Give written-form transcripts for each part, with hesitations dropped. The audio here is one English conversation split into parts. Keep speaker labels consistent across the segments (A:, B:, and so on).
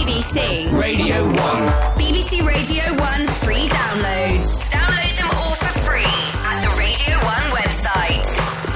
A: BBC
B: Radio 1.
A: BBC Radio 1 free downloads. Download them all for free at the Radio 1 website.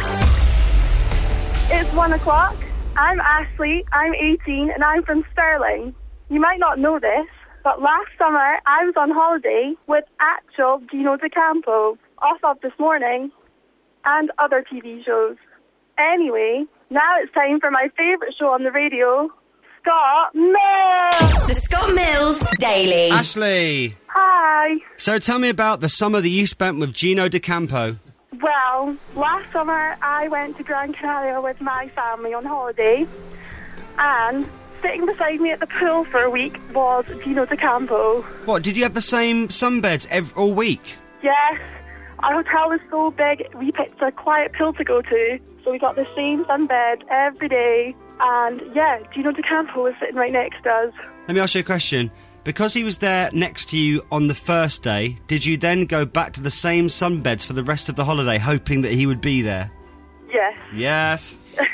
C: It's 1 o'clock. I'm Ashley, I'm 18, and I'm from Stirling. You might not know this, but last summer I was on holiday with actual Gino D'Acampo, off of This Morning, and other TV shows. Anyway, now it's time for my favourite show on the radio, Scott Mills!
A: The Scott Mills Daily.
D: Ashley!
C: Hi!
D: So tell me about the summer that you spent with Gino D'Acampo.
C: Well, last summer I went to Gran Canaria with my family on holiday, and sitting beside me at the pool for a week was Gino D'Acampo.
D: What, did you have the same sunbeds all week?
C: Yes, our hotel was so big we picked a quiet pool to go to, so we got the same sunbed every day, and yeah, Gino D'Acampo was sitting right next to us.
D: Let me ask you a question. Because he was there next to you on the first day, did you then go back to the same sunbeds for the rest of the holiday, hoping that he would be there?
C: Yes.
D: Yes.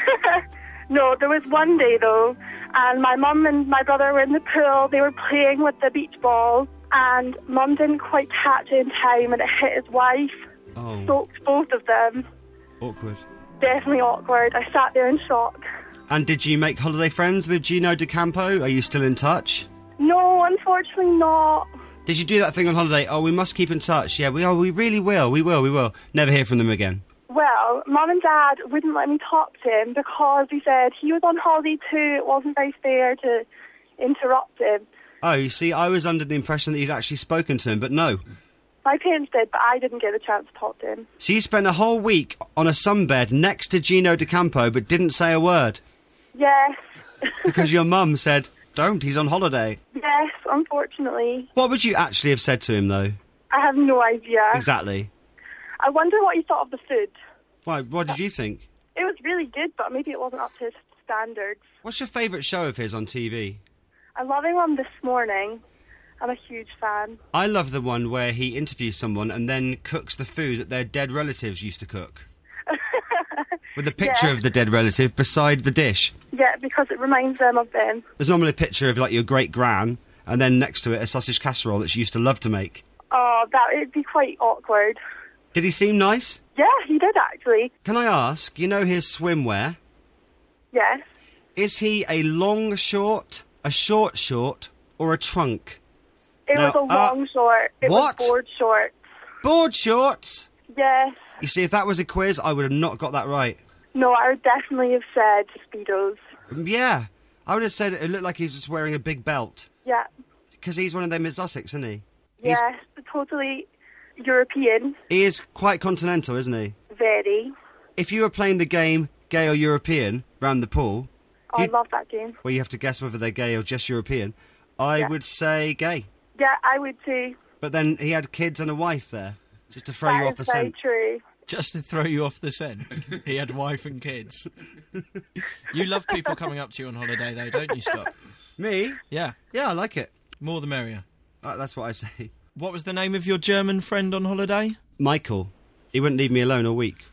C: No, there was one day though, and my mum and my brother were in the pool, they were playing with the beach ball, and Mum didn't quite catch it in time and it hit his wife.
D: Oh.
C: Soaked both of them.
D: Awkward.
C: Definitely awkward. I sat there in shock.
D: And did you make holiday friends with Gino D'Acampo? Are you still in touch?
C: No, unfortunately not.
D: Did you do that thing on holiday? Oh, we must keep in touch. Yeah, we really will. We will. Never hear from them again.
C: Well, Mum and Dad wouldn't let me talk to him because he said he was on holiday too. It wasn't very fair to interrupt him.
D: Oh, you see, I was under the impression that you'd actually spoken to him, but no.
C: My parents did, but I didn't get a chance to talk to him.
D: So you spent a whole week on a sunbed next to Gino D'Acampo, but didn't say a word?
C: Yes.
D: Because your mum said, don't, he's on holiday.
C: Yes, unfortunately.
D: What would you actually have said to him, though?
C: I have no idea.
D: Exactly.
C: I wonder what he thought of the food.
D: Why, what did you think?
C: It was really good, but maybe it wasn't up to his standards.
D: What's your favourite show of his on TV?
C: I'm loving one This Morning. I'm a huge fan.
D: I love the one where he interviews someone and then cooks the food that their dead relatives used to cook. With a picture of the dead relative beside the dish.
C: Yeah, because it reminds them of them.
D: There's normally a picture of, like, your great-gran, and then next to it a sausage casserole that she used to love to make.
C: Oh, it'd be quite awkward.
D: Did he seem nice?
C: Yeah, he did actually.
D: Can I ask, you know his swimwear?
C: Yes.
D: Is he a long short, a short short, or a trunk?
C: It
D: Now,
C: was a long short. It
D: what?
C: was board shorts.
D: Board shorts?
C: Yes.
D: You see, if that was a quiz, I would have not got that right.
C: No, I would definitely have said Speedos.
D: Yeah. I would have said it looked like he was just wearing a big belt.
C: Yeah.
D: Because he's one of them exotics, isn't he?
C: Yes, totally European.
D: He is quite continental, isn't he?
C: Very.
D: If you were playing the game Gay or European round the pool...
C: Oh, I love that game.
D: Where you have to guess whether they're gay or just European, I would say gay.
C: Yeah, I would too.
D: But then he had kids and a wife there, just to throw you off the scent.
C: That is very true.
E: Just to throw you off the scent. He had wife and kids. You love people coming up to you on holiday, though, don't you, Scott?
D: Me?
E: Yeah.
D: Yeah, I like it.
E: More the merrier.
D: That's what I say.
E: What was the name of your German friend on holiday?
D: Michael. He wouldn't leave me alone all week.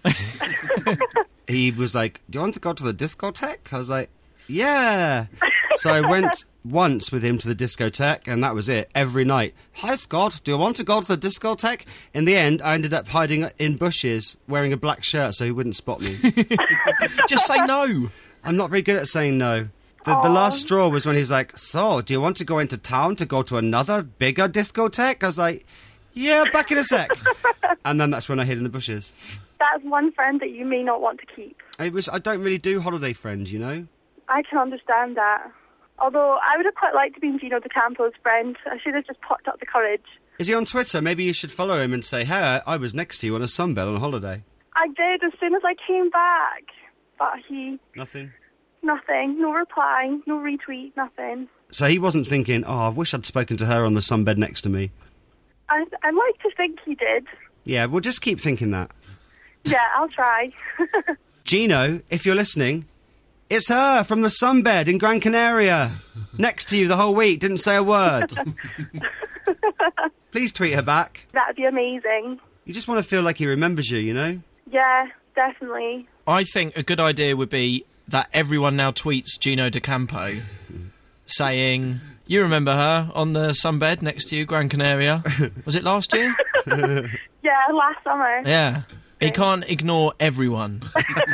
D: He was like, do you want to go to the discotheque? I was like, yeah. So I went once with him to the discotheque, and that was it, every night. Hi, Scott, do you want to go to the discotheque? In the end, I ended up hiding in bushes, wearing a black shirt so he wouldn't spot me.
E: Just say no.
D: I'm not very good at saying no. The last straw was when he was like, so, do you want to go into town to go to another, bigger discotheque? I was like, yeah, back in a sec. And then that's when I hid in the bushes.
C: That's one friend that you may not want to keep.
D: I don't really do holiday friends, you know?
C: I can understand that. Although I would have quite liked to be Gino D'Acampo's friend. I should have just plucked up the courage.
D: Is he on Twitter? Maybe you should follow him and say, hey, I was next to you on a sunbed on holiday.
C: I did as soon as I came back. But he...
D: Nothing?
C: Nothing. No reply, no retweet, nothing.
D: So he wasn't thinking, I wish I'd spoken to her on the sunbed next to me.
C: I like to think he did.
D: Yeah, we'll just keep thinking that.
C: Yeah, I'll try.
D: Gino, if you're listening... It's her from the sunbed in Gran Canaria. Next to you the whole week, didn't say a word. Please tweet her back.
C: That'd be amazing.
D: You just want to feel like he remembers you, you know?
C: Yeah, definitely.
E: I think a good idea would be that everyone now tweets Gino D'Acampo saying, You remember her on the sunbed next to you, Gran Canaria. Was it last year?
C: Yeah, last summer.
E: Yeah. He can't ignore everyone.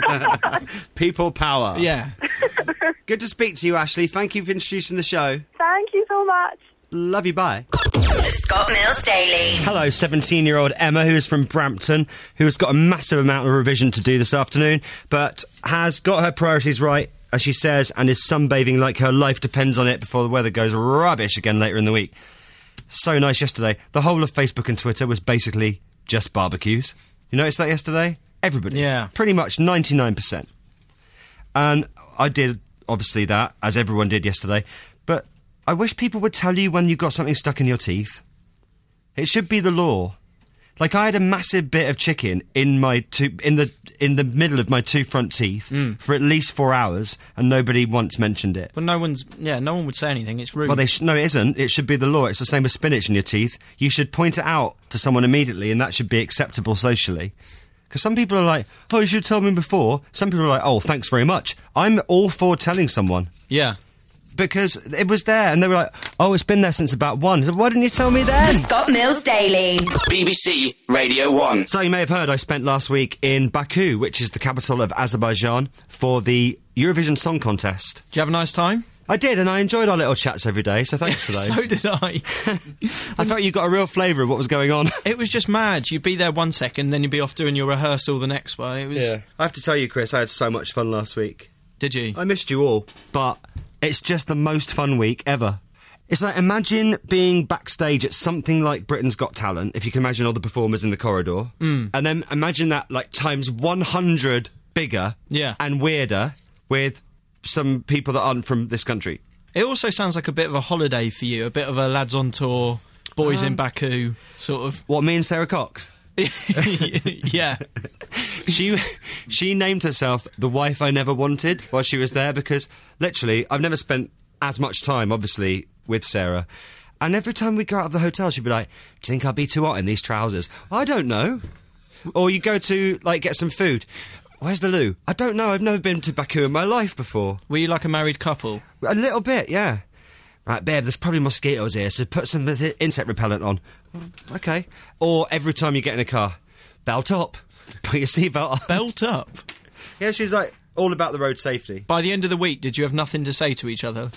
D: People power.
E: Yeah.
D: Good to speak to you, Ashley. Thank you for introducing the show.
C: Thank you so much.
D: Love you, bye.
A: The Scott Mills Daily.
D: Hello, 17-year-old Emma, who is from Brampton, who has got a massive amount of revision to do this afternoon, but has got her priorities right, as she says, and is sunbathing like her life depends on it before the weather goes rubbish again later in the week. So nice yesterday. The whole of Facebook and Twitter was basically just barbecues. You noticed that yesterday? Everybody.
E: Yeah.
D: Pretty much 99%. And I did, obviously, that, as everyone did yesterday, but I wish people would tell you when you got something stuck in your teeth. It should be the law. Like, I had a massive bit of chicken in my in the middle of my two front teeth for at least 4 hours, and nobody once mentioned it.
E: But no one would say anything. It's rude.
D: Well, no, it isn't. It should be the law. It's the same with spinach in your teeth. You should point it out to someone immediately, and that should be acceptable socially. Because some people are like, oh, you should tell me before. Some people are like, oh, thanks very much. I'm all for telling someone.
E: Yeah.
D: Because it was there, and they were like, oh, it's been there since about 1. So why didn't you tell me then?
A: The Scott Mills Daily.
B: BBC Radio 1.
D: So you may have heard I spent last week in Baku, which is the capital of Azerbaijan, for the Eurovision Song Contest.
E: Did you have a nice time?
D: I did, and I enjoyed our little chats every day, so thanks for those.
E: So did I.
D: I felt you got a real flavour of what was going on.
E: It was just mad. You'd be there 1 second, then you'd be off doing your rehearsal the next one. It was...
D: I have to tell you, Chris, I had so much fun last week.
E: Did you?
D: I missed you all, but it's just the most fun week ever. It's like, imagine being backstage at something like Britain's Got Talent, if you can imagine all the performers in the corridor, and then imagine that like times 100 bigger and weirder with some people that aren't from this country.
E: It also sounds like a bit of a holiday for you, a bit of a lads on tour, boys in Baku sort of.
D: What, me and Sarah Cox?
E: Yeah.
D: She named herself the wife I never wanted while she was there, because literally I've never spent as much time, obviously, with Sarah. And every time we go out of the hotel, she'd be like, do you think I'll be too hot in these trousers? I don't know. Or you go to, like, get some food. Where's the loo? I don't know. I've never been to Baku in my life before.
E: Were you like a married couple?
D: A little bit, yeah. Right, babe, there's probably mosquitoes here, so put some insect repellent on. Okay. Or every time you get in a car, belt up. Put your seatbelt on.
E: Belt up?
D: Yeah, she's like all about the road safety.
E: By the end of the week, did you have nothing to say to each other?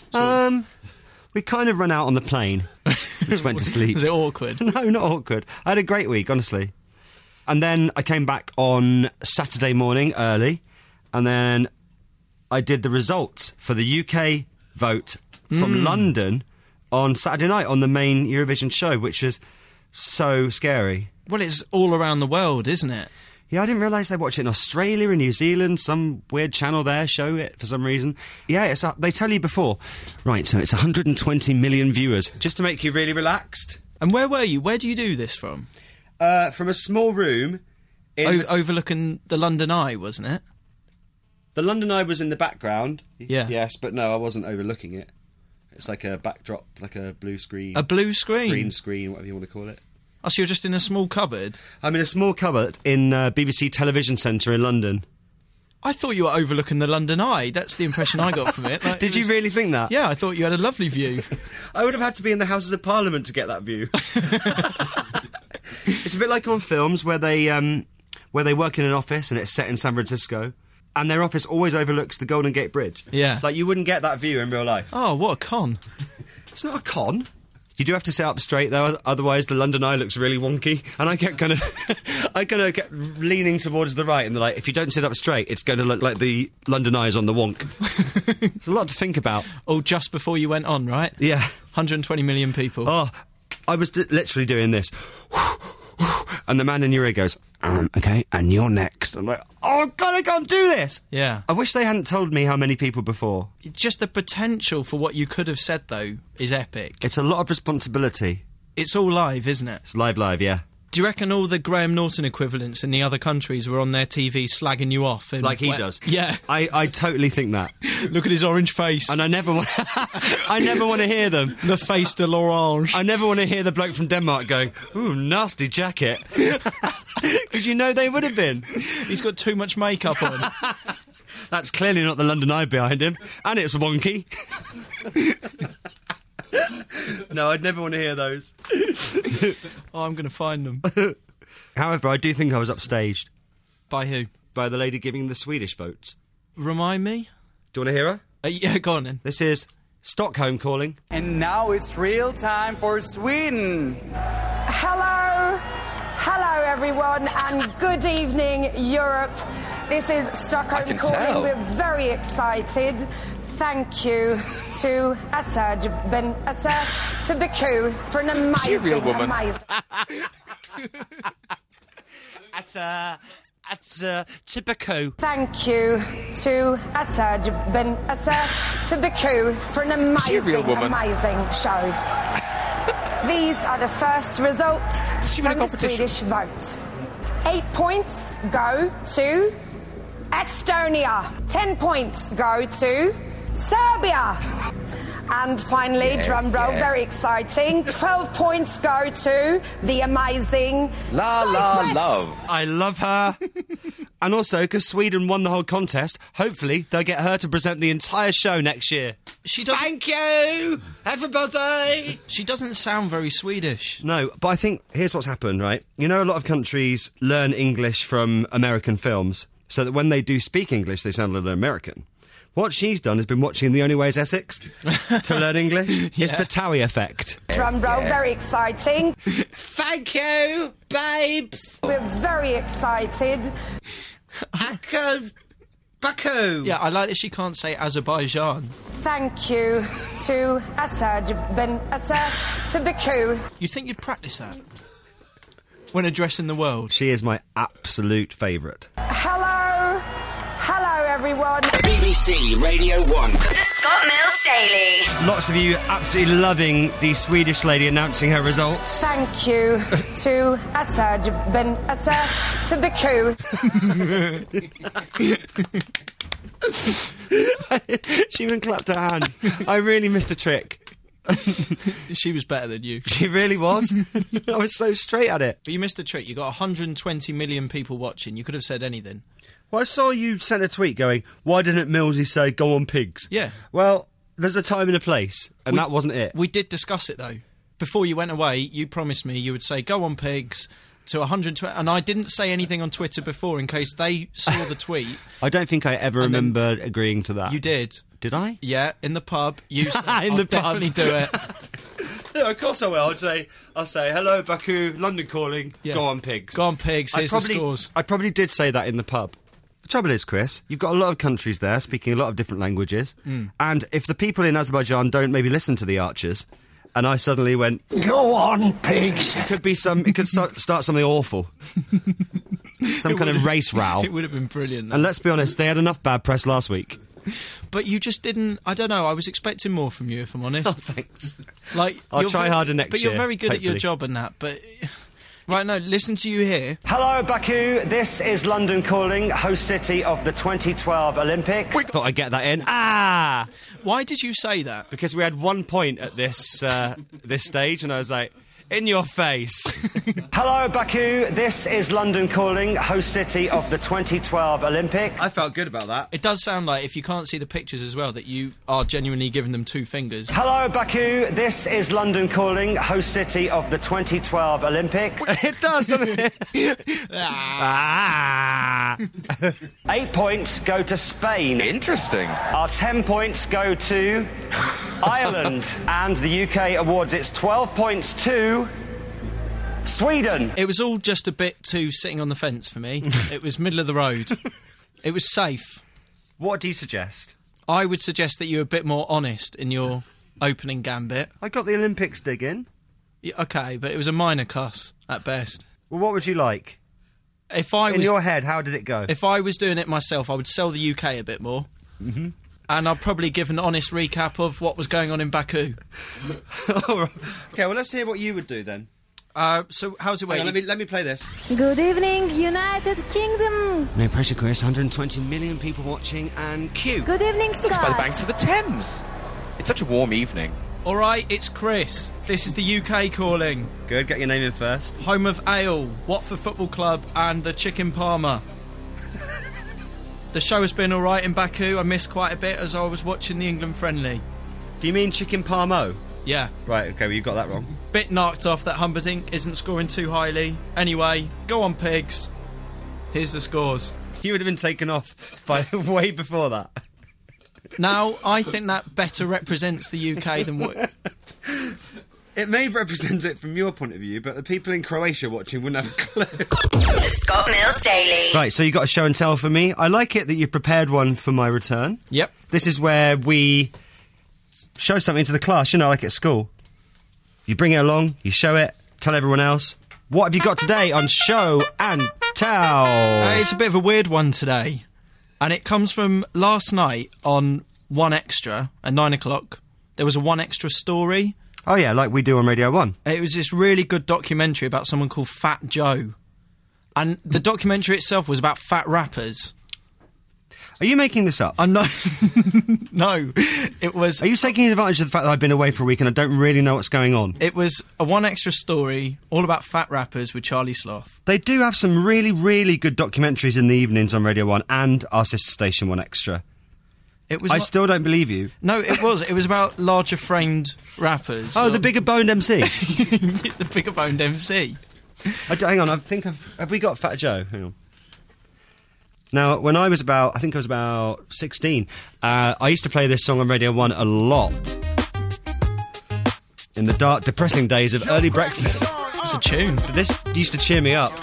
D: We kind of ran out on the plane. Just went to sleep.
E: Was it awkward?
D: No, not awkward. I had a great week, honestly. And then I came back on Saturday morning early, and then I did the results for the UK vote from London on Saturday night on the main Eurovision show, which was so scary.
E: Well, it's all around the world, isn't it?
D: Yeah, I didn't realise they watch it in Australia and New Zealand. Some weird channel there show it for some reason. Yeah, they tell you before. Right, so it's 120 million viewers, just to make you really relaxed.
E: And where were you? Where do you do this from?
D: From a small room.
E: Overlooking the London Eye, wasn't it?
D: The London Eye was in the background.
E: Yeah.
D: Yes, but no, I wasn't overlooking it. It's like a backdrop, like a blue screen.
E: A blue screen?
D: Green screen, whatever you want to call it.
E: Oh, so you're just in a small cupboard?
D: I'm in a small cupboard in BBC Television Centre in London.
E: I thought you were overlooking the London Eye. That's the impression I got from it. Like,
D: Did you really think that?
E: Yeah, I thought you had a lovely view.
D: I would have had to be in the Houses of Parliament to get that view. It's a bit like on films where they work in an office and it's set in San Francisco, and their office always overlooks the Golden Gate Bridge.
E: Yeah.
D: Like, you wouldn't get that view in real life.
E: Oh, what a con.
D: It's not a con. You do have to sit up straight, though, otherwise the London Eye looks really wonky. And I kept kind of kept leaning towards the right, and they're like, if you don't sit up straight, it's going to look like the London Eye is on the wonk. It's a lot to think about.
E: Oh, just before you went on, right?
D: Yeah.
E: 120 million people.
D: Oh, I was literally doing this. And the man in your ear goes, okay, and you're next. I'm like, oh, God, I can't do this.
E: Yeah.
D: I wish they hadn't told me how many people before.
E: Just the potential for what you could have said, though, is epic.
D: It's a lot of responsibility.
E: It's all live, isn't it?
D: It's live, yeah.
E: Do you reckon all the Graham Norton equivalents in the other countries were on their TV slagging you off?
D: Like he does?
E: Yeah.
D: I totally think that.
E: Look at his orange face.
D: And I never want to hear them.
E: Le face de l'orange.
D: I never want to hear the bloke from Denmark going, ooh, nasty jacket. Because you know they would have been.
E: He's got too much makeup on.
D: That's clearly not the London Eye behind him. And it's wonky. No, I'd never want to hear those.
E: Oh, I'm going to find them.
D: However, I do think I was upstaged
E: By who?
D: by the lady giving the Swedish votes.
E: Remind me?
D: Do you want to hear her?
E: Yeah, go on then.
D: This is Stockholm calling.
F: And now it's real time for Sweden.
G: Hello, hello everyone, and good evening, Europe. This is Stockholm calling. We're very excited. Thank you to to Baku for an amazing, amazing.
D: To Baku.
G: Thank you to to Baku for an amazing, amazing show. These are the first results from the Swedish vote. 8 points go to Estonia. 10 points go to Serbia. And finally, drum roll, very exciting, 12 points go to the amazing Cyprus.
H: Love.
D: I love her. And also, because Sweden won the whole contest, hopefully they'll get her to present the entire show next year. Thank you, everybody.
E: She doesn't sound very Swedish.
D: No, but I think here's what's happened, right? You know, a lot of countries learn English from American films, so that when they do speak English, they sound a little American. What she's done has been watching The Only Way is Essex to learn English. It's the Towie effect.
G: Drum roll, very exciting.
D: Thank you, babes.
G: We're very excited.
D: Baku.
E: Yeah, I like that she can't say Azerbaijan.
G: Thank you to to Baku.
E: You think you'd practice that? When addressing the world?
D: She is my absolute favourite.
G: Hello, hello everyone.
B: BBC Radio 1.
A: The Scott Mills Daily.
D: Lots of you absolutely loving the Swedish lady announcing her results.
G: Thank you to to Baku.
D: She even clapped her hand. I really missed a trick.
E: She was better than you.
D: She really was. I was so straight at it.
E: But you missed a trick. You got 120 million people watching. You could have said anything.
D: Well, I saw you sent a tweet going, why didn't Millsy say, go on pigs?
E: Yeah.
D: Well, there's a time and a place, and that wasn't it.
E: We did discuss it, though. Before you went away, you promised me you would say, go on pigs, to 120... And I didn't say anything on Twitter before in case they saw the tweet.
D: I don't think I ever remember agreeing to that.
E: You did.
D: Did I?
E: Yeah, in the pub. You said,
D: In the pub.
E: definitely do it.
D: Yeah, of course I will. I'll say, hello, Baku, London calling,
E: Yeah.
D: go on pigs.
E: Go on pigs, here's the scores.
D: I probably did say that in the pub. The trouble is, Chris, you've got a lot of countries there speaking a lot of different languages, and if the people in Azerbaijan don't maybe listen to the Archers, and I suddenly went, go on, pigs, it could start something awful. Some kind of race row.
E: It would have been brilliant.
D: And let's be honest, they had enough bad press last week.
E: But you just didn't... I don't know, I was expecting more from you, if I'm honest.
D: Oh, thanks.
E: Like,
D: I'll try harder next
E: But
D: year,
E: you're very good at your
D: hopefully.
E: job and that, but... Right, no, listen to you here.
I: Hello, Baku. This is London calling, host city of the 2012 Olympics.
D: Thought I'd get that in. Ah!
E: Why did you say that?
D: Because we had 1 point at this this stage, and I was like, in your face.
I: Hello, Baku. This is London calling, host city of the 2012 Olympics.
D: I felt good about that.
E: It does sound like, if you can't see the pictures as well, that you are genuinely giving them 2 fingers.
I: Hello, Baku. This is London calling, host city of the 2012 Olympics.
D: It does, doesn't it? Ah.
I: 8 points go to Spain.
H: Interesting.
I: Our 10 points go to Ireland. And the UK awards its 12 points to Sweden.
E: It was all just a bit too sitting on the fence for me. It was middle of the road. It was safe.
D: What do you suggest?
E: I would suggest that you're a bit more honest in your opening gambit.
D: I got the Olympics dig in.
E: Yeah, okay, but it was a minor cuss at best.
D: Well, what would you like?
E: If I
D: In
E: was,
D: your head, how did it go?
E: if I was doing it myself, I would sell the UK a bit more. Mm-hmm. And I'd probably give an honest recap of what was going on in Baku.
D: All right. Okay, well, let's hear what you would do then.
E: So how's it
D: Hang
E: working?
D: on, let me play this.
J: Good evening, United Kingdom.
D: No pressure, Chris. 120 million people watching, and cue.
J: Good evening, Scott.
H: Looks by the banks of the Thames. It's such a warm evening.
E: All right, it's Chris. This is the UK calling.
D: Good, get your name in first.
E: Home of Ale, Watford Football Club and the Chicken Parma. The show has been all right in Baku. I missed quite a bit as I was watching the England friendly.
D: Do you mean Chicken Parmo?
E: Yeah.
D: Right, okay, well, you got that wrong.
E: Bit knocked off that Humperdinck isn't scoring too highly. Anyway, go on, Pigs. Here's the scores.
D: You would have been taken off by way before that.
E: Now, I think that better represents the UK than what...
D: It may represent it from your point of view, but the people in Croatia watching wouldn't have a clue.
A: The Scott Mills Daily.
D: Right, so you got a show and tell for me. I like it that you've prepared one for my return.
E: Yep.
D: This is where we show something to the class, like at school. You bring it along, you show it, tell everyone else. What have you got today on Show and Tell?
E: It's a bit of a weird one today. And it comes from last night on 1Extra at 9 o'clock. There was a 1Extra story.
D: Oh, yeah, like we do on Radio 1.
E: It was this really good documentary about someone called Fat Joe. And the documentary itself was about fat rappers.
D: Are you making this up?
E: I'm not... No, it was...
D: Are you taking advantage of the fact that I've been away for a week and I don't really know what's going on?
E: It was a 1Extra story all about fat rappers with Charlie Sloth.
D: They do have some really, really good documentaries in the evenings on Radio 1 and our sister station 1Extra.
E: It was
D: I still don't believe you.
E: No, it was. It was about larger framed rappers.
D: Oh, the bigger boned MC.
E: The bigger boned MC.
D: Hang on, have we got Fat Joe? Hang on. Now, when I was about 16, I used to play this song on Radio 1 a lot. In the dark, depressing days of early breakfast.
E: It's a tune.
D: But this used to cheer me up.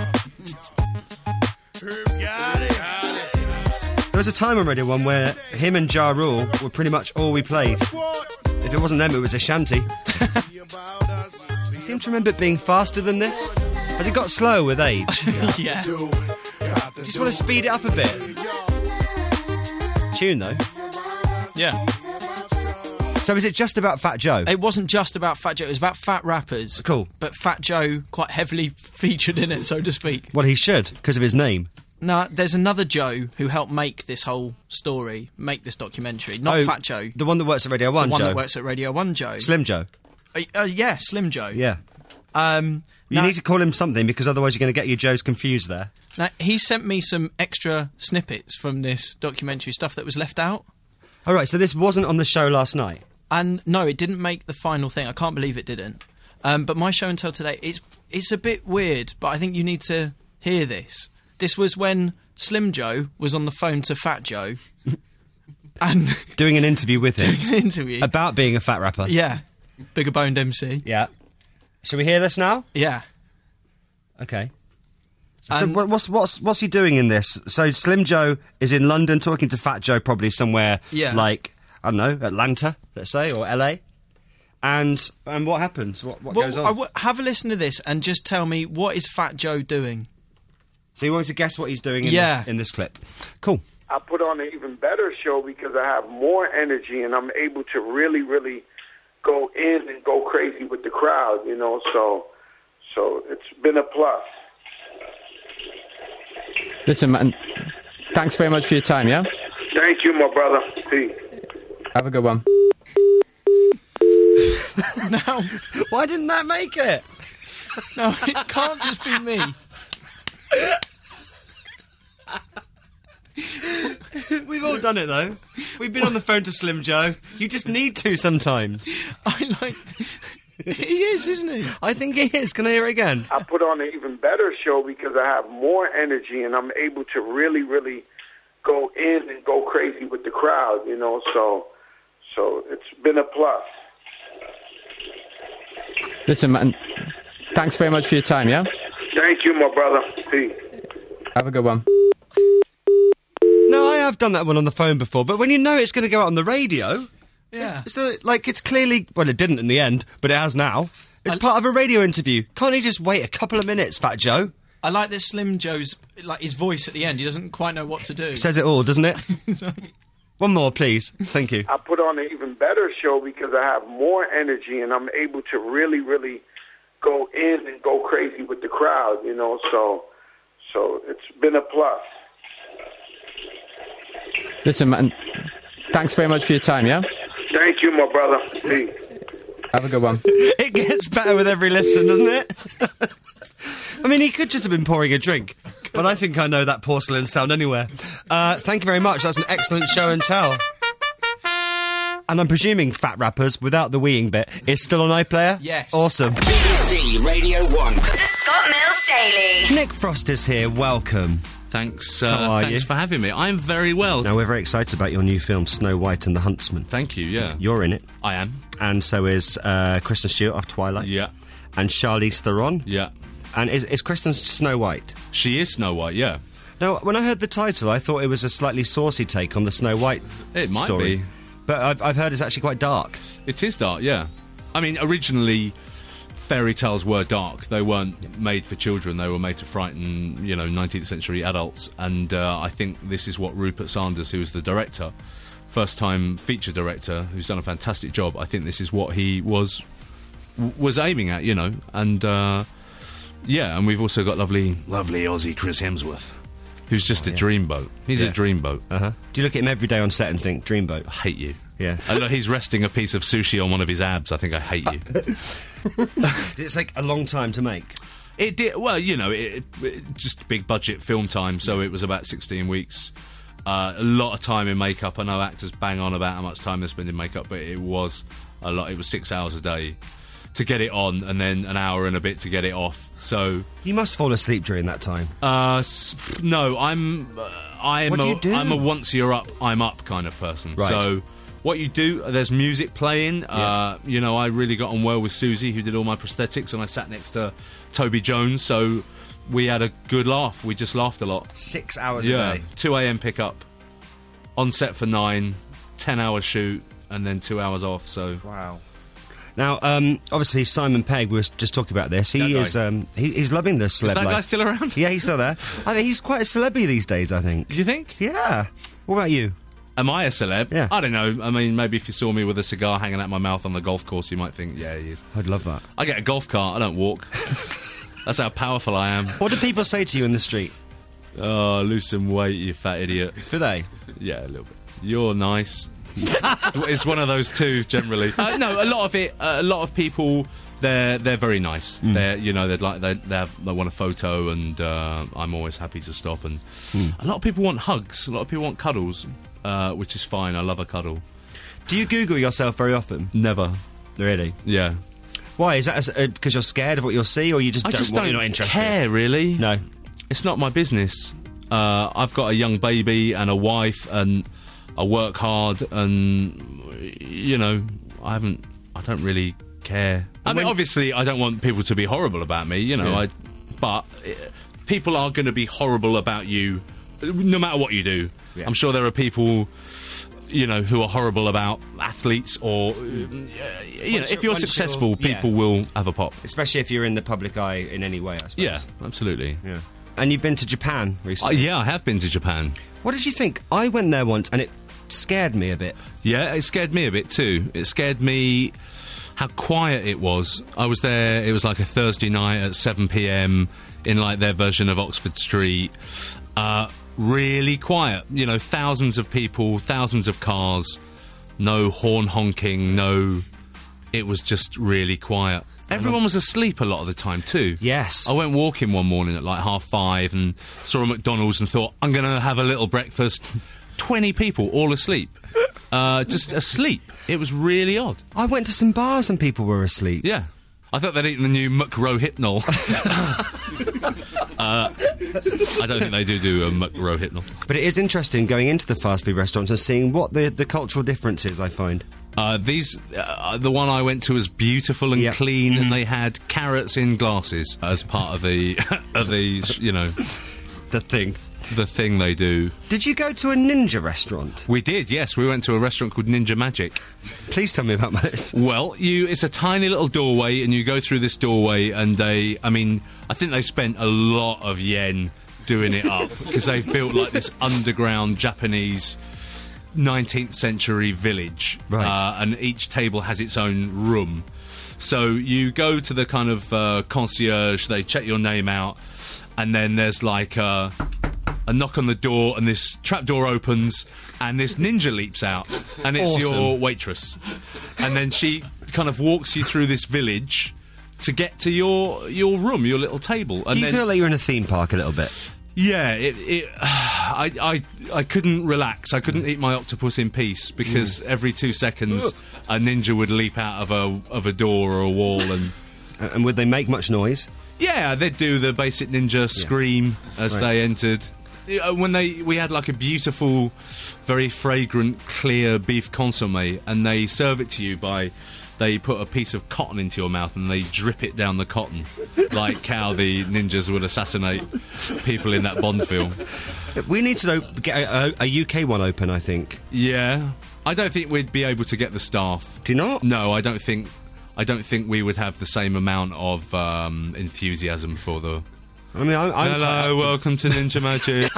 D: There was a time on Radio 1 where him and Ja Rule were pretty much all we played. If it wasn't them, it was Ashanti. I seem to remember it being faster than this. Has it got slow with age?
E: Yeah.
D: Just want to speed it up a bit. Tune, though.
E: Yeah.
D: So is it just about Fat Joe?
E: It wasn't just about Fat Joe, it was about fat rappers.
D: Cool.
E: But Fat Joe quite heavily featured in it, so to speak.
D: Well, he should, because of his name.
E: No, there's another Joe who helped make this whole story, make this documentary. Not Fat Joe.
D: The one that works at Radio 1,
E: The one
D: Joe.
E: that works at Radio 1, Joe.
D: Slim Joe.
E: Yeah, Slim Joe.
D: Yeah. You need to call him something, because otherwise you're going to get your Joes confused there.
E: Now, he sent me some extra snippets from this documentary, stuff that was left out.
D: All right, so this wasn't on the show last night?
E: And no, it didn't make the final thing. I can't believe it didn't. But my show and tell today, it's a bit weird, but I think you need to hear this. This was when Slim Joe was on the phone to Fat Joe. And
D: doing an interview with him.
E: Doing an interview.
D: About being a fat rapper.
E: Yeah. Bigger boned MC.
D: Yeah. Shall we hear this now?
E: Yeah.
D: Okay. So what's he doing in this? So Slim Joe is in London talking to Fat Joe, probably somewhere like, I don't know, Atlanta, let's say, or LA. And what happens? What goes on?
E: Have a listen to this and just tell me, what is Fat Joe doing?
D: So you want me to guess what he's doing in this clip? Cool.
K: I put on an even better show because I have more energy and I'm able to really, really go in and go crazy with the crowd, so it's been a plus.
L: Listen, man, thanks very much for your time, yeah?
K: Thank you, my brother. Peace.
L: Have a good one.
E: No.
D: Why didn't that make it?
E: No, it can't just be me.
D: We've all done it, though. We've been on the phone to Slim Joe. You just need to sometimes.
E: He is, isn't he?
D: I think he is. Can I hear it again?
K: I put on an even better show because I have more energy and I'm able to really, really go in and go crazy with the crowd, so it's been a plus.
L: Listen, man, thanks very much for your time, yeah?
K: Thank you, my brother. Peace.
L: Have a good one.
D: No, I have done that one on the phone before, but when you know it's going to go out on the radio...
E: Yeah.
D: It's clearly... Well, it didn't in the end, but it has now. It's part of a radio interview. Can't he just wait a couple of minutes, Fat Joe?
E: I like this Slim Joe's... his voice at the end. He doesn't quite know what to do.
D: Says it all, doesn't it? One more, please. Thank you.
K: I put on an even better show because I have more energy and I'm able to really, really go in and go crazy with the crowd, so it's been a plus.
L: Listen, man, thanks very much for your time, yeah?
K: Thank you, my brother. Peace.
L: Have a good one.
D: It gets better with every listen, doesn't it? I mean, he could just have been pouring a drink, but I think I know that porcelain sound anywhere. Thank you very much. That's an excellent show and tell. And I'm presuming Fat Rappers, without the weeing bit, is still on iPlayer?
E: Yes.
D: Awesome.
B: BBC Radio 1.
A: The Scott Mills Daily.
D: Nick Frost is here. Welcome.
M: Thanks,
D: How are
M: thanks
D: you?
M: for having me. I'm very well.
D: Now, we're very excited about your new film, Snow White and the Huntsman.
M: Thank you, yeah.
D: You're in it.
M: I am.
D: And so is Kristen Stewart of Twilight.
M: Yeah.
D: And Charlize Theron.
M: Yeah.
D: And is Kristen Snow White?
M: She is Snow White, yeah.
D: Now, when I heard the title, I thought it was a slightly saucy take on the Snow White
M: It might
D: story.
M: be.
D: But I've heard it's actually quite dark.
M: It is dark, yeah. I mean, originally, fairy tales were dark. They weren't made for children. They were made to frighten, 19th century adults. And I think this is what Rupert Sanders, who is the director, first-time feature director, who's done a fantastic job, I think this is what he was aiming at, And, and we've also got lovely Aussie Chris Hemsworth, who's just a dreamboat. He's a dreamboat.
D: Uh-huh. Do you look at him every day on set and think, dreamboat?
M: I hate you.
D: Yeah.
M: I know he's resting a piece of sushi on one of his abs. I think I hate you.
D: Did it take a long time to make?
M: It did. Well, it just big budget film time, so it was about 16 weeks. A lot of time in makeup. I know actors bang on about how much time they spend in makeup, but it was a lot. It was 6 hours a day to get it on, and then an hour and a bit to get it off. So
D: you must fall asleep during that time.
M: No, what do you do? I'm a once you're up, I'm up kind of person.
D: Right.
M: So what you do, there's music playing. I really got on well with Susie, who did all my prosthetics, and I sat next to Toby Jones, so we had a good laugh. We just laughed a lot.
D: 6 hours a day.
M: 2 a.m. pickup, on set for 9, 10-hour shoot, and then 2 hours off. So
D: wow. Now, obviously, Simon Pegg, we were just talking about this. He's loving the celeb
M: Is that
D: life.
M: guy still around?
D: Yeah, he's still there. I think he's quite a celebrity these days, I think.
M: Do you think?
D: Yeah. What about you?
M: Am I a celeb?
D: Yeah.
M: I don't know. I mean, maybe if you saw me with a cigar hanging out my mouth on the golf course, you might think, yeah, he is.
D: I'd love that.
M: I get a golf cart. I don't walk. That's how powerful I am.
D: What do people say to you in the street?
M: Oh, lose some weight, you fat idiot.
D: Do they?
M: Yeah, a little bit. You're nice. It's one of those two, generally. No, a lot of people, they're very nice. They're, they want a photo, and I'm always happy to stop. And a lot of people want hugs. A lot of people want cuddles, which is fine. I love a cuddle.
D: Do you Google yourself very often?
M: Never.
D: Really?
M: Yeah.
D: Why? Is that because you're scared of what you'll see, or you just you're not interested?
M: Care, really.
D: No.
M: It's not my business. I've got a young baby and a wife, and I work hard, and I don't really care. I mean, obviously, I don't want people to be horrible about me, but people are going to be horrible about you, no matter what you do. Yeah. I'm sure there are people, who are horrible about athletes, or if you're successful, people will have a pop,
D: especially if you're in the public eye in any way, I suppose.
M: Yeah, absolutely.
D: Yeah. And you've been to Japan recently?
M: Yeah, I have been to Japan.
D: What did you think? I went there once, and it scared me a bit.
M: Yeah, it scared me a bit too. It scared me how quiet it was. I was there, it was like a Thursday night at 7 p.m. in like their version of Oxford Street. Really quiet. Thousands of people, thousands of cars, no horn honking, it was just really quiet. Everyone was asleep a lot of the time too.
D: Yes.
M: I went walking one morning at like 5:30 and saw a McDonald's and thought, I'm going to have a little breakfast. 20 people all asleep. Just asleep. It was really odd.
D: I went to some bars and people were asleep.
M: Yeah. I thought they'd eaten the new McRohypnol. I don't think they do a McRohypnol.
D: But it is interesting going into the fast food restaurants and seeing what the cultural difference is, I find.
M: The one I went to was beautiful and clean, and they had carrots in glasses as part of the, the thing they do.
D: Did you go to a ninja restaurant?
M: We did, yes. We went to a restaurant called Ninja Magic.
D: Please tell me about this.
M: Well, it's a tiny little doorway, and you go through this doorway, and I think they spent a lot of yen doing it up, because they've built like this underground Japanese 19th century village.
D: Right.
M: And each table has its own room. So you go to the kind of concierge, they check your name out, and then there's like a knock on the door, and this trapdoor opens, and this ninja leaps out, and it's
D: awesome.
M: Your waitress. And then she kind of walks you through this village to get to your room, your little table. And
D: do you feel like you're in a theme park a little bit?
M: Yeah, I couldn't relax. I couldn't eat my octopus in peace because every 2 seconds a ninja would leap out of a door or a wall
D: And would they make much noise?
M: Yeah, they'd do the basic ninja scream as they entered. We had like a beautiful, very fragrant, clear beef consommé, and they serve it to you they put a piece of cotton into your mouth and they drip it down the cotton, like how the ninjas would assassinate people in that Bond film.
D: We need to get a UK one open, I think.
M: Yeah. I don't think we'd be able to get the staff.
D: Do you not?
M: No, I don't think we would have the same amount of enthusiasm for the...
D: I mean,
M: hello, welcome to Ninja Magic.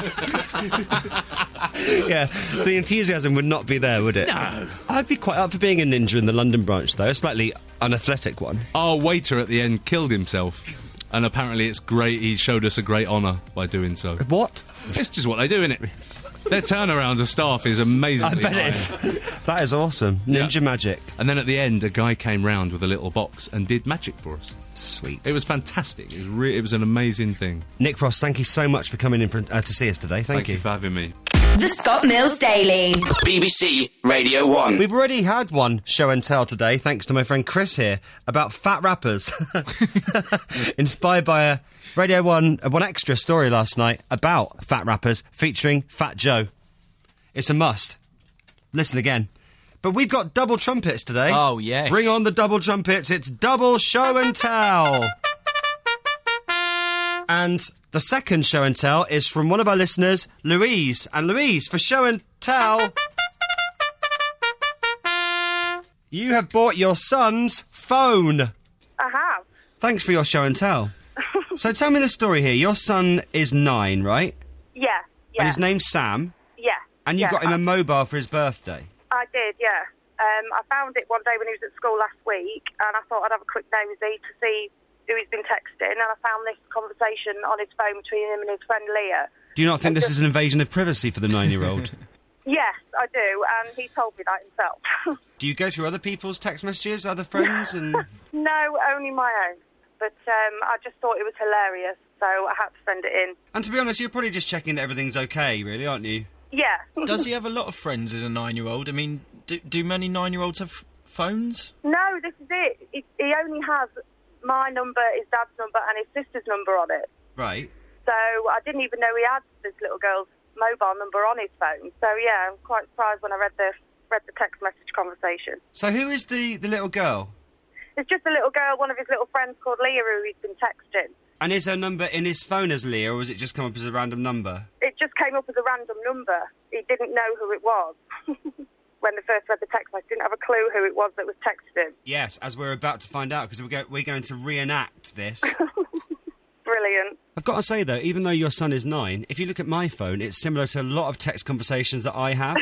D: Yeah, the enthusiasm would not be there, would it?
M: No.
D: I'd be quite up for being a ninja in the London branch, though. A slightly unathletic one.
M: Our waiter at the end killed himself. And apparently it's great. He showed us a great honour by doing so.
D: What?
M: It's just what they do, innit? Their turnaround of staff is amazingly
D: I bet it is. That is awesome. Ninja Magic.
M: And then at the end, a guy came round with a little box and did magic for us.
D: Sweet.
M: It was fantastic. It was an amazing thing.
D: Nick Frost, thank you so much for coming in to see us today. Thank you
M: for having me.
A: The Scott Mills Daily.
B: BBC Radio 1.
D: We've already had one show and tell today, thanks to my friend Chris here, about fat rappers. Inspired by a Radio 1 Extra story last night about fat rappers featuring Fat Joe. It's a must. Listen again. But we've got double trumpets today.
E: Oh, yes.
D: Bring on the double trumpets. It's double show and tell. And the second show and tell is from one of our listeners, Louise. And Louise, for show and tell, you have bought your son's phone.
C: I have.
D: Thanks for your show and tell. So tell me the story here. Your son is 9, right?
C: Yeah.
D: And his name's Sam.
C: Yeah.
D: And you got him a mobile for his birthday.
C: I did, yeah. I found it one day when he was at school last week, and I thought I'd have a quick nosy to see who he's been texting, and I found this conversation on his phone between him and his friend Leah.
D: Do you not think this is an invasion of privacy for the 9-year-old?
C: Yes, I do, and he told me that himself.
D: Do you go through other people's text messages, other friends? And
C: No, only my own. But I just thought it was hilarious, so I had to send it in.
D: And to be honest, you're probably just checking that everything's okay, really, aren't you?
C: Yeah.
E: Does he have a lot of friends as a 9-year-old? I mean, do many 9-year-olds have phones?
C: No, this is it. He only has my number, his dad's number, and his sister's number on it.
D: Right.
C: So I didn't even know he had this little girl's mobile number on his phone. So yeah, I'm quite surprised when I read the text message conversation.
D: So who is the little girl?
C: It's just a little girl, one of his little friends called Leah, who he's been texting.
D: And is her number in his phone as Leah, or was it just come up as a random number?
C: It just came up as a random number. He didn't know who it was. When they first read the text, I didn't have a clue who it was that was texting him.
D: Yes, as we're about to find out, because we're going to reenact this.
C: Brilliant.
D: I've got to say, though, even though your son is 9, if you look at my phone, it's similar to a lot of text conversations that I have.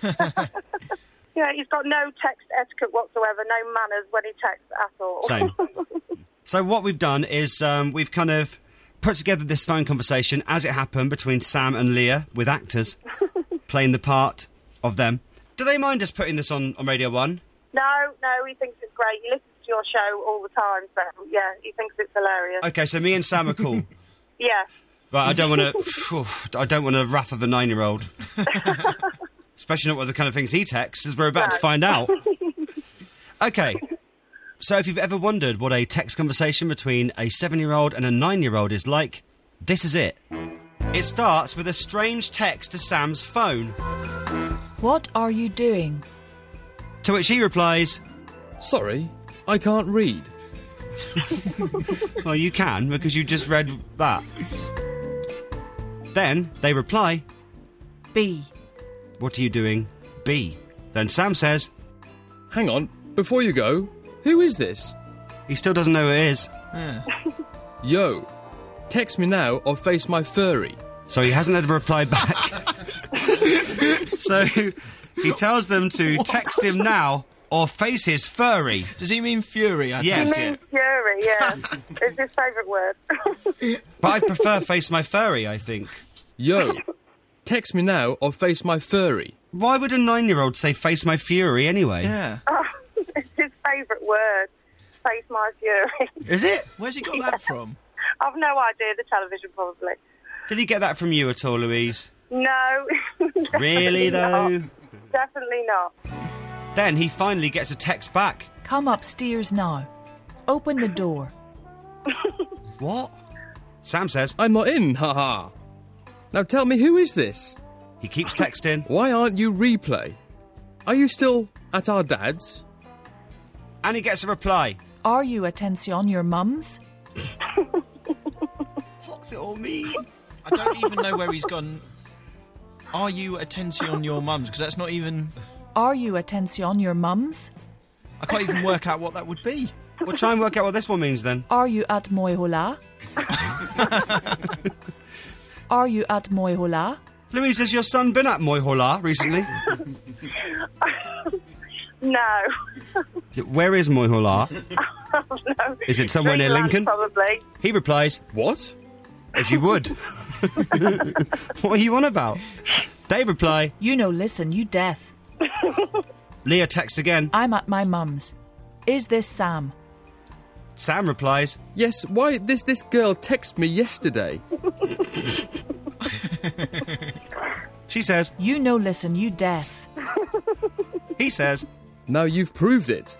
C: Yeah, he's got no text etiquette whatsoever, no manners when he texts at all.
D: Same. So what we've done is we've kind of put together this phone conversation as it happened between Sam and Leah, with actors playing the part of them. Do they mind us putting this on Radio 1?
C: No, he thinks it's great. He listens to your show all the time, so yeah, he thinks it's hilarious.
D: Okay, so me and Sam are cool.
C: Yeah.
D: Right, I don't want to wrath of the 9-year-old. Especially not with the kind of things he texts, as we're about to find out. Okay. So if you've ever wondered what a text conversation between a 7-year-old and a 9-year-old is like, this is it. It starts with a strange text to Sam's phone.
N: What are you doing?
D: To which he replies,
O: sorry, I can't read.
D: Well, you can, because you just read that. Then they reply,
N: B.
D: What are you doing? B. Then Sam says,
O: hang on, before you go, who is this?
D: He still doesn't know who it is.
O: Yo, text me now or face my furry.
D: So he hasn't had a reply back. So he tells them to text him now or face his furry.
E: Does he mean fury?
D: Yes.
C: He means fury, yeah. It's his favourite word.
D: But I prefer face my furry, I think.
O: Yo, text me now or face my furry.
D: Why would a 9-year-old say face my fury anyway?
E: Yeah.
C: Oh, it's his favourite word. Face my fury.
D: Is it?
E: Where's he got that from?
C: I've no idea. The television, probably.
D: Did he get that from you at all, Louise?
C: No.
D: Really, though?
C: Definitely not.
D: Then he finally gets a text back.
N: Come upstairs now. Open the door.
D: What? Sam says,
O: I'm not in, haha. Now tell me, who is this?
D: He keeps texting.
O: Why aren't you replay? Are you still at our dad's?
D: And he gets a reply.
N: Are you attention your mum's?
D: What's it all mean?
E: I don't even know where he's gone. Are you attention your mum's? Because that's not even...
N: Are you attention your mum's?
E: I can't even work out what that would be.
D: Well, try and work out what this one means then.
N: Are you at Moihola? Are you at Moihola?
D: Louise, has your son been at Moihola recently?
C: No.
D: Where is Moihola?
C: No.
D: Is it somewhere near
C: Greenland,
D: Lincoln?
C: Probably.
D: He replies,
O: What?
D: as you would. What are you on about? They reply,
N: You no listen, you deaf.
D: Leah texts again.
N: I'm at my mum's. Is this Sam?
D: Sam replies,
O: Yes, why this girl texted me yesterday?
D: She says,
N: You no listen, you deaf.
D: He says,
O: Now you've proved it.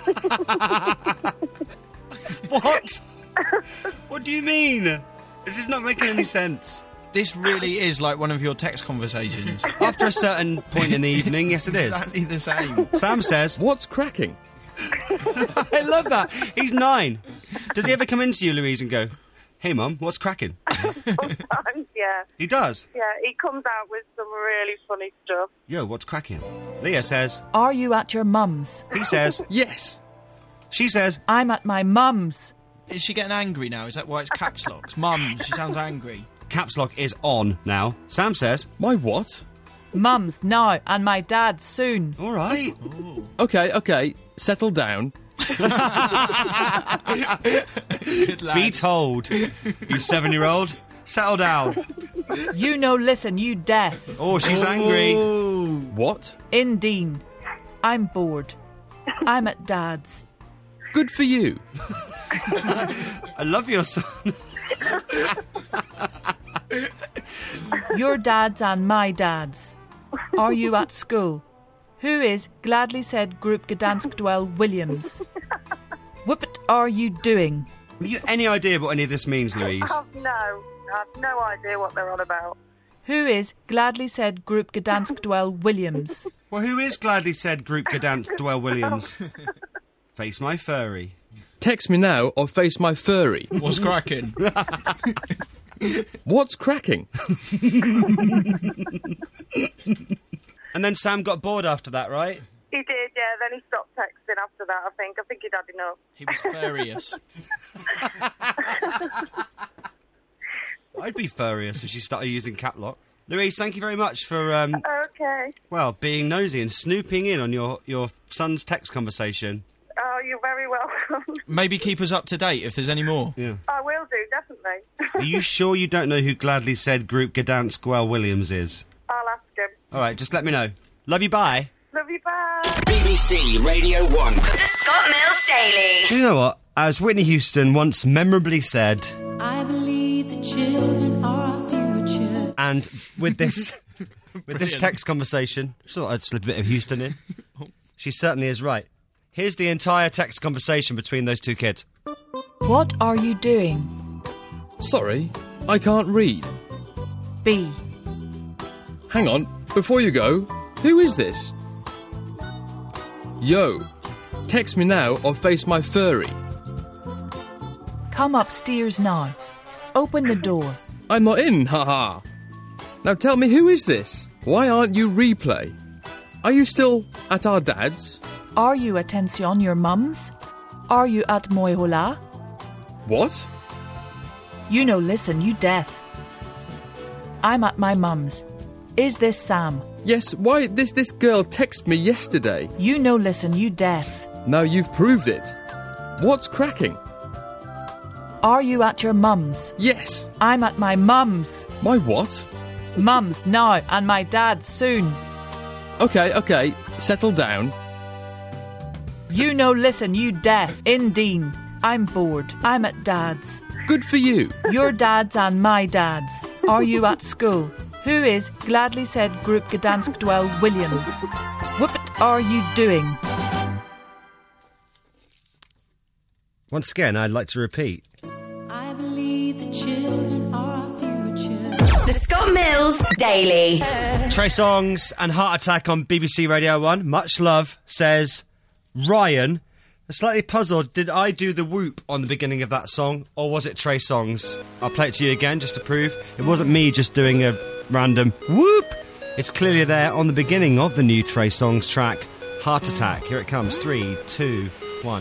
D: What? What do you mean? This is not making any sense.
E: This really is like one of your text conversations.
D: After a certain point in the evening, yes it is.
E: Exactly the same.
D: Sam says,
O: What's cracking?
D: I love that. He's 9. Does he ever come into you, Louise, and go, Hey, Mum, what's cracking?
C: Sometimes, yeah.
D: He does.
C: Yeah, he comes out with some really funny stuff.
D: Yo, what's cracking? Leah says,
N: Are you at your mum's?
D: He says,
O: Yes.
D: She says,
N: I'm at my mum's.
E: Is she getting angry now? Is that why it's caps lock? Mum, she sounds angry.
D: Caps lock is on now. Sam says,
O: My what?
N: Mum's now and my dad's soon.
D: All right.
O: Okay, settle down.
E: Good lad.
D: Be told, you 7-year-old. Settle down.
N: You no listen, you deaf.
D: Oh, she's angry.
O: What?
N: Indeen. I'm bored. I'm at dad's.
O: Good for you.
D: I love your son.
N: Your dad's and my dad's. Are you at school? Who is Gladly Said Group Gdansk Dwell Williams? What are you doing?
D: Have you any idea what any of this means, Louise?
C: No, I have no idea what they're on about.
N: Who is Gladly Said Group Gdansk Dwell Williams?
D: Well, who is Gladly Said Group Gdansk Dwell Williams? Face my furry.
O: Text me now or face my furry.
E: What's cracking?
O: What's cracking?
D: And then Sam got bored after that, right?
C: He did, yeah. Then he stopped texting after that, I think. I think he'd had enough.
E: He was furious.
D: I'd be furious if she started using cap lock. Louise, thank you very much for,
C: Okay.
D: well, being nosy and snooping in on your son's text conversation.
C: Oh, you're very welcome.
E: Maybe keep us up to date if there's any more.
D: Yeah.
C: I will do, definitely.
D: Are you sure you don't know who Gladly Said Group Gdansk Dwell Williams is?
C: I'll ask him.
D: All right, just let me know. Love you, bye.
C: Love you, bye.
B: BBC Radio 1.
A: The Scott Mills Daily.
D: You know what? As Whitney Houston once memorably said,
J: I believe the children are our future.
D: and with this text conversation, just thought I'd slip a bit of Houston in. She certainly is right. Here's the entire text conversation between those two kids.
N: What are you doing?
O: Sorry, I can't read.
N: B.
O: Hang on, before you go, who is this? Yo, text me now or face my furry.
N: Come upstairs now. Open the door.
O: I'm not in, haha. Now tell me, who is this? Why aren't you replay? Are you still at our dad's?
N: Are you attention your mum's? Are you at Moihola?
O: What?
N: You no listen, you deaf. I'm at my mum's. Is this Sam?
O: Yes, why this girl texted me yesterday?
N: You no listen, you deaf.
O: Now you've proved it. What's cracking?
N: Are you at your mum's?
O: Yes.
N: I'm at my mum's.
O: My what?
N: Mum's now and my dad's soon.
O: Okay, settle down.
N: You no listen, you deaf. Indeen. I'm bored. I'm at dad's.
O: Good for you.
N: Your dad's and my dad's. Are you at school? Who is Gladly Said Group Gdansk Dwell Williams? What are you doing?
D: Once again, I'd like to repeat.
J: I believe the children are our future.
A: The Scott Mills Daily.
D: Trey Songz and Heart Attack on BBC Radio 1. Much love, says Ryan. Slightly puzzled, did I do the whoop on the beginning of that song, or was it Trey Songz? I'll play it to you again just to prove it wasn't me just doing a random whoop. It's clearly there on the beginning of the new Trey Songz track, Heart Attack. Here it comes. 3, 2, 1.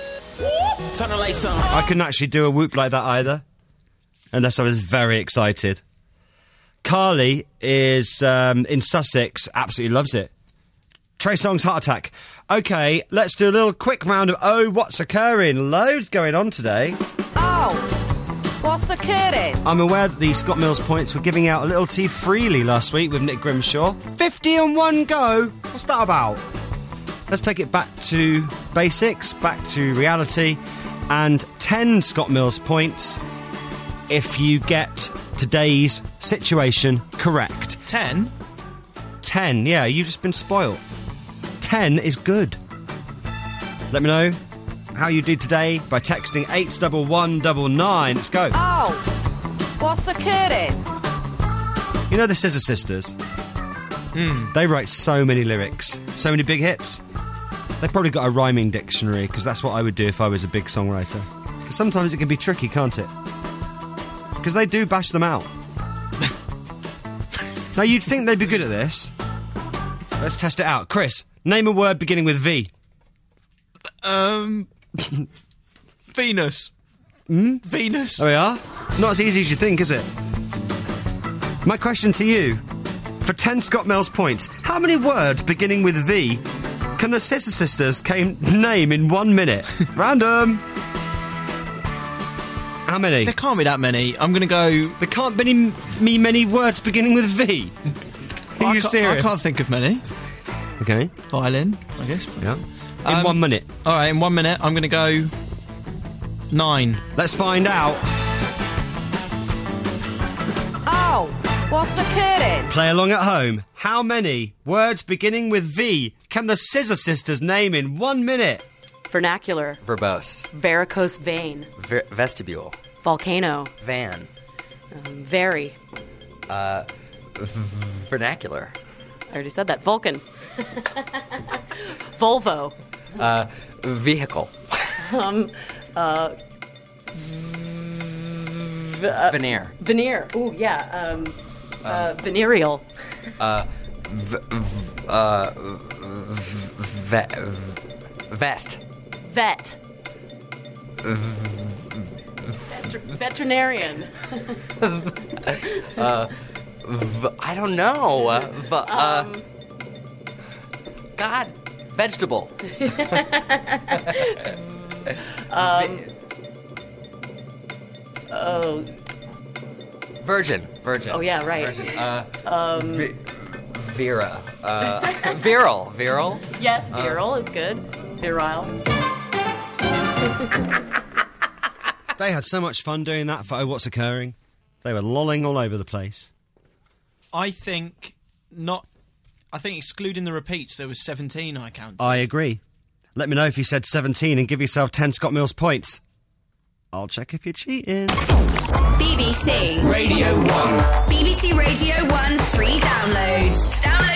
D: I couldn't actually do a whoop like that either, unless I was very excited. Carly is in Sussex, absolutely loves it. Trey Songz, Heart Attack. OK, let's do a little quick round of Oh, What's Occurring? Loads going on today.
G: Oh, what's occurring?
D: I'm aware that the Scott Mills points were giving out a little tea freely last week with Nick Grimshaw. 50 in one go? What's that about? Let's take it back to basics, back to reality, and 10 Scott Mills points if you get today's situation correct.
E: 10?
D: 10, yeah, you've just been spoilt. 10 is good. Let me know how you did today by texting 81199. Let's go.
G: Oh, what's occurring?
D: You know the Scissor Sisters? They write so many lyrics, so many big hits. They've probably got a rhyming dictionary, because that's what I would do if I was a big songwriter. Because sometimes it can be tricky, can't it? Because they do bash them out. Now, you'd think they'd be good at this. Let's test it out. Chris, name a word beginning with V.
E: Venus. Venus.
D: There we are. Not as easy as you think, is it? My question to you, for 10 Scott Mills points, how many words beginning with V can the Scissor Sisters name in 1 minute? Random. How many?
E: There can't be that many. I'm going to go...
D: There can't be many words beginning with V. Are you serious?
E: I can't think of many.
D: Okay.
E: Violin, I guess.
D: Yeah. In 1 minute.
E: All right, in 1 minute, I'm going to go 9.
D: Let's find out.
G: Oh, what's occurring?
D: Play along at home. How many words beginning with V can the Scissor Sisters name in 1 minute?
P: Vernacular.
Q: Verbose.
P: Varicose vein.
Q: Vestibule.
P: Volcano.
Q: Van.
P: Very.
Q: Vernacular.
P: I already said that. Vulcan. Volvo.
Q: Vehicle. Veneer.
P: Veneer. Ooh, yeah. Venereal.
Q: Vest.
P: Vet. Veterinarian.
Q: I don't know. God. Vegetable. Virgin.
P: Oh, yeah, right.
Q: Virgin. Vera. Viral.
P: Yes, viral is good. Virile.
D: They had so much fun doing that for Oh, What's Occurring. They were lolling all over the place.
E: I think excluding the repeats, there was 17 I counted.
D: I agree. Let me know if you said 17 and give yourself 10 Scott Mills points. I'll check if you're cheating.
A: BBC
B: Radio 1.
A: BBC Radio 1 free downloads. Download